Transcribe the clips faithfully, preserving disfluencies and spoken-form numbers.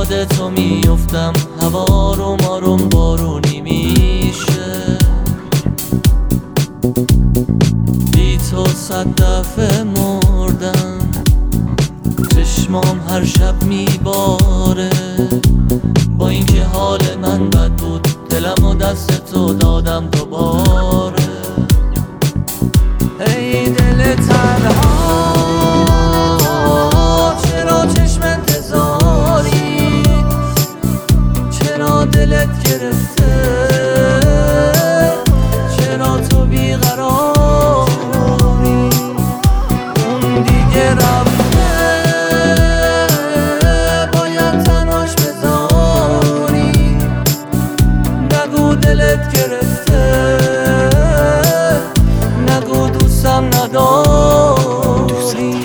یاد تو میفتم، هوا رو ماروم بارونی میشه. بی تو صد دفعه مردم، چشمام هر شب میباره. با اینکه حال من بد بود، دلم و دست تو دادم دوباره. ای دل تنها چرا چشم انتظاری، چرا دلت گرفته، چرا تو بیقراری. اون دیگه رفته، باید تنهاش بذاری. نگو دلت گرفته، نگو دوستم نداری.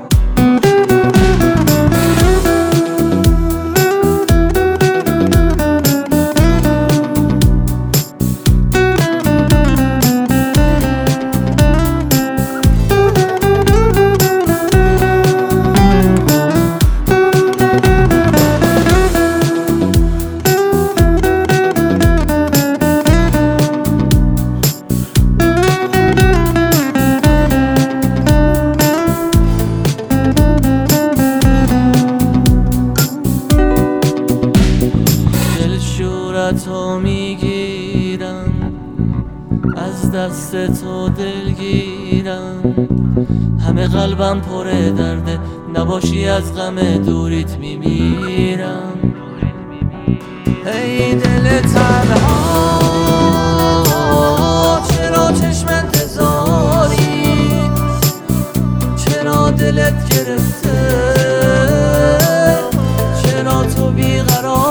تو میگیرم، از دست تو دلگیرم. همه قلبم پر درده، نباشی از غم دوریت میمیرم. ای دل تنها چرا چشم انتظاری، چرا دلت گرفته، چرا تو بیقراری.